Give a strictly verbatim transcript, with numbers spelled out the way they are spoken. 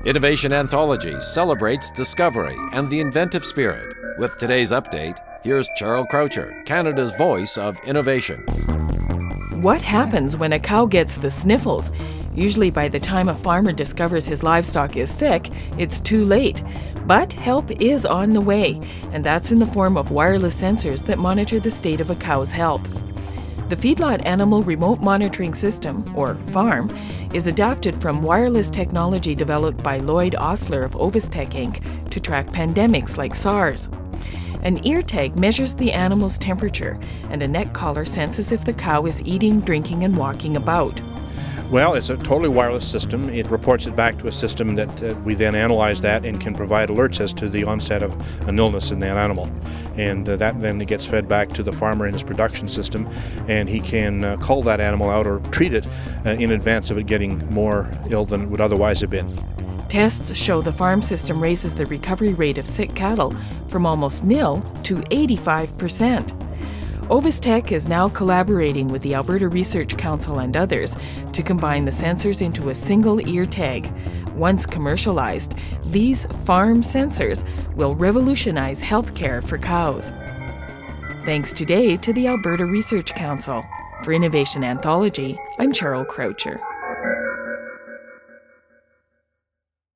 Innovation Anthology celebrates discovery and the inventive spirit. With today's update, here's Cheryl Croucher, Canada's voice of innovation. What happens when a cow gets the sniffles? Usually by the time a farmer discovers his livestock is sick, it's too late. But help is on the way, and that's in the form of wireless sensors that monitor the state of a cow's health. The Feedlot Animal Remote Monitoring System, or FARM, is adapted from wireless technology developed by Lloyd Osler of Ovistech Incorporated to track pandemics like SARS. An ear tag measures the animal's temperature, and a neck collar senses if the cow is eating, drinking, and walking about. Well, it's a totally wireless system. It reports it back to a system that uh, we then analyze that and can provide alerts as to the onset of an illness in that animal. And uh, that then gets fed back to the farmer in his production system, and he can uh, cull that animal out or treat it uh, in advance of it getting more ill than it would otherwise have been. Tests show the farm system raises the recovery rate of sick cattle from almost nil to eighty-five percent. Ovistech is now collaborating with the Alberta Research Council and others to combine the sensors into a single ear tag. Once commercialized, these farm sensors will revolutionize healthcare for cows. Thanks today to the Alberta Research Council. For Innovation Anthology, I'm Cheryl Croucher.